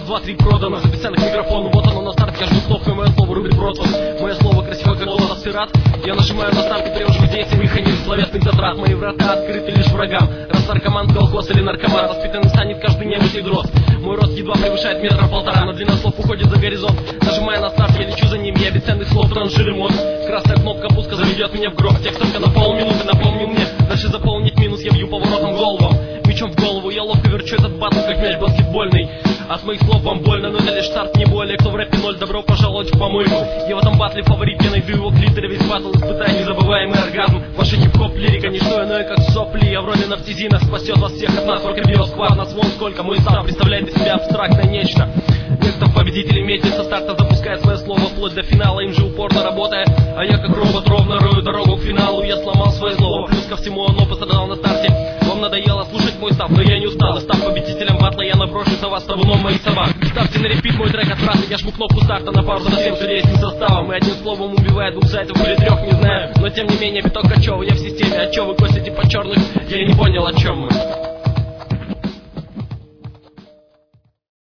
два, три продано, записано к микрофону. Вот оно на старт, я жду снов, и мое слово рубит протон. Мое слово красиво, как голос сырат. Я нажимаю на старт и перевожу действие механизм словесных затрат. Мои врата открыты лишь врагам. Раз наркоман, колхоз или наркоман, воспитанным станет каждый необычный дрозд. Мой рост едва превышает метра полтора, но длина слов уходит за горизонт. Нажимая на старт, я лечу за ним, я бесценных слов транжир и мод. Красная кнопка пуска заведет меня в гроб. Текст только на полминуты напомнил мне. Дальше заполнить минус я бью поворотом головам. Мечом в голову я ловко верчу этот батл, как мяч баскетбольный. От моих слов вам больно, но это лишь старт, не более. Кто в рэпе ноль, добро пожаловать к помойку. Я в этом батле фаворит, я найду его клитер. Весь батл испытает незабываемый оргазм. Ваша хип-хоп лирика, не что иное, как сопли. Я в роли нафтизина, спасет вас всех от нас. Оркобиосквад, нас вон сколько. Мой став представляет из себя абстрактное нечто. Текстов победителей метит со старта, запускает свое слово вплоть до финала, им же упорно работая. А я как робот ровно рою дорогу к финалу. Я сломал свое слово, плюс ко всему оно пострадало на старте. Вам надоело слушать мой став, но я не устал. И став победителем батла, я наброшусь на вас табуном моих собак. Ставьте на репит мой трек от фразы, я жму кнопку старта на паузу над всем железным составом. И одним словом убивает двух сайтов или трех, не знаю. Но тем не менее биток кочевый, я в системе. А чё вы косите по черных? Я не понял, о чем мы.